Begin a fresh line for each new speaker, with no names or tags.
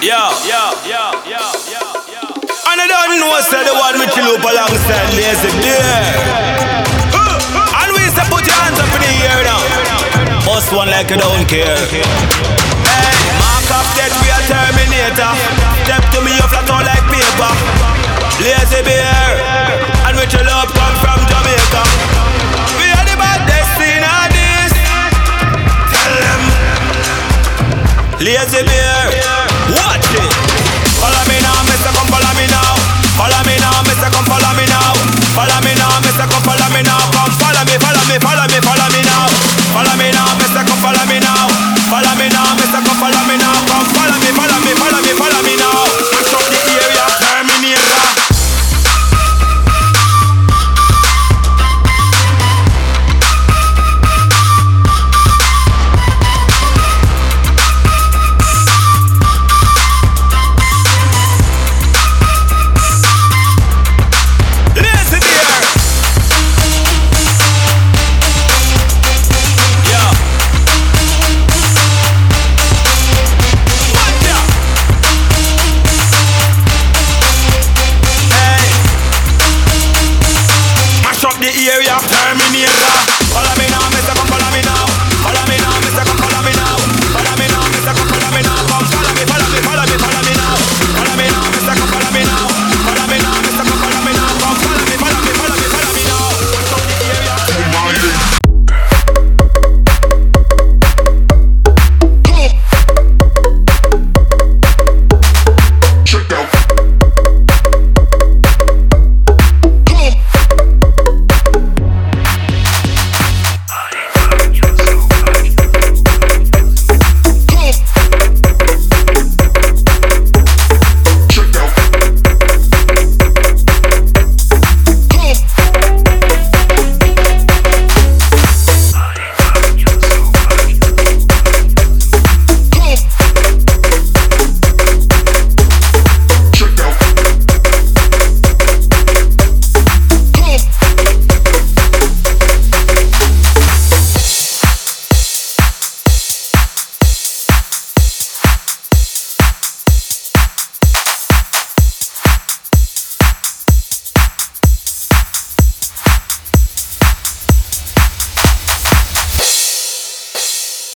And I don't know, say the one with you loop alongside Lazy Bear. And we say put your hands up in the air now. Bust one like you don't care. Hey, mark up that we are Terminator. Step to me, you flat out like paper. Lazy Bear. And with your love come from Jamaica. We are the baddest in all this. Tell them. Lazy Bear. Watch it. Follow me now, Mr. Come follow me now. Follow me now, Mr. Come follow me now. Follow me now, Mr. Come follow me now. Come follow me, follow me, follow me, follow me now.